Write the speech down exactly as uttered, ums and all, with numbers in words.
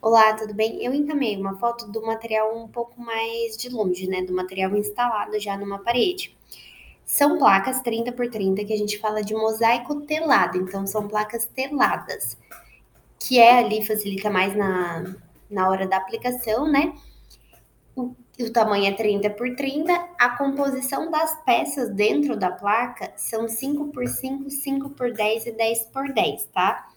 Olá, tudo bem? Eu encaminhei uma foto do material um pouco mais de longe, né? Do material instalado já numa parede. São placas trinta por trinta que a gente fala de mosaico telado, então são placas teladas, que é ali facilita mais na, na hora da aplicação, né? O, o tamanho é trinta por trinta, a composição das peças dentro da placa são cinco por cinco, cinco por dez e dez por dez, tá?